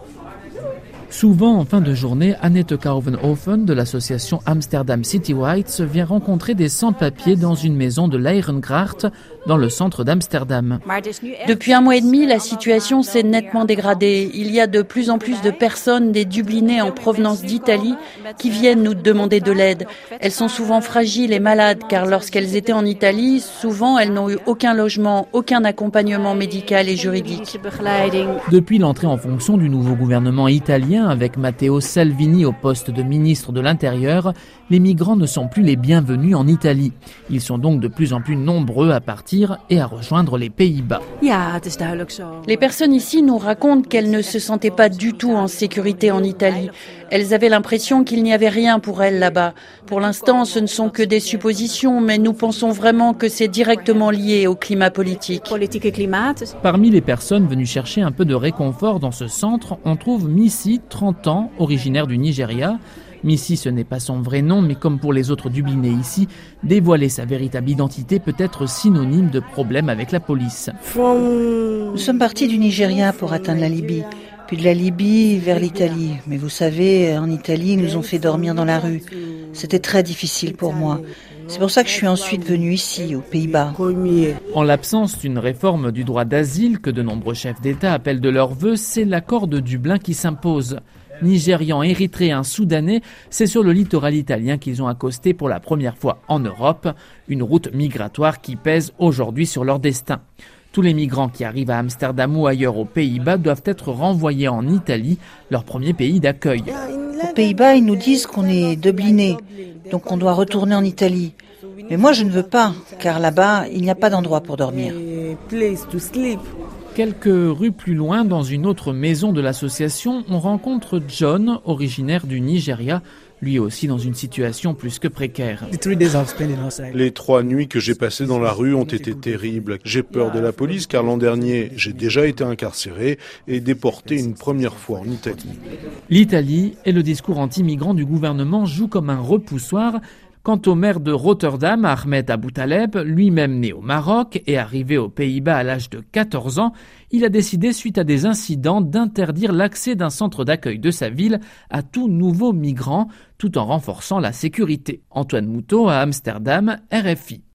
Souvent, en fin de journée, Annette Kouwenhoven de l'association Amsterdam City Whites vient rencontrer des sans-papiers dans une maison de l'Eirengracht, dans le centre d'Amsterdam. Depuis 1 mois et demi, la situation s'est nettement dégradée. Il y a de plus en plus de personnes, des Dublinais en provenance d'Italie, qui viennent nous demander de l'aide. Elles sont souvent fragiles et malades, car lorsqu'elles étaient en Italie, souvent elles n'ont eu aucun logement, aucun accompagnement médical et juridique. Depuis l'entrée en fonction du nouveau gouvernement italien, avec Matteo Salvini au poste de ministre de l'Intérieur, les migrants ne sont plus les bienvenus en Italie. Ils sont donc de plus en plus nombreux à partir et à rejoindre les Pays-Bas. Les personnes ici nous racontent qu'elles ne se sentaient pas du tout en sécurité en Italie. Elles avaient l'impression qu'il n'y avait rien pour elles là-bas. Pour l'instant, ce ne sont que des suppositions, mais nous pensons vraiment que c'est directement lié au climat politique. Parmi les personnes venues chercher un peu de réconfort dans ce centre, on trouve Missy, 30 ans, originaire du Nigeria. Missy, ce n'est pas son vrai nom, mais comme pour les autres Dublinais ici, dévoiler sa véritable identité peut être synonyme de problème avec la police. Nous sommes partis du Nigeria pour atteindre la Libye, puis de la Libye vers l'Italie. Mais vous savez, en Italie, ils nous ont fait dormir dans la rue. C'était très difficile pour moi. C'est pour ça que je suis ensuite venue ici, aux Pays-Bas. En l'absence d'une réforme du droit d'asile que de nombreux chefs d'État appellent de leur vœu, c'est l'accord de Dublin qui s'impose. Nigérians, Érythréens, Soudanais, c'est sur le littoral italien qu'ils ont accosté pour la première fois en Europe, une route migratoire qui pèse aujourd'hui sur leur destin. Tous les migrants qui arrivent à Amsterdam ou ailleurs aux Pays-Bas doivent être renvoyés en Italie, leur premier pays d'accueil. Aux Pays-Bas, ils nous disent qu'on est Dublinais, donc on doit retourner en Italie. Mais moi, je ne veux pas, car là-bas, il n'y a pas d'endroit pour dormir. Quelques rues plus loin, dans une autre maison de l'association, on rencontre John, originaire du Nigeria, lui aussi dans une situation plus que précaire. Les 3 nuits que j'ai passées dans la rue ont été terribles. J'ai peur de la police car l'an dernier, j'ai déjà été incarcéré et déporté une première fois en Italie. L'Italie et le discours anti-migrant du gouvernement jouent comme un repoussoir. Quant au maire de Rotterdam, Ahmed Aboutaleb, lui-même né au Maroc et arrivé aux Pays-Bas à l'âge de 14 ans, il a décidé, suite à des incidents, d'interdire l'accès d'un centre d'accueil de sa ville à tout nouveau migrant, tout en renforçant la sécurité. Antoine Moutot à Amsterdam, RFI.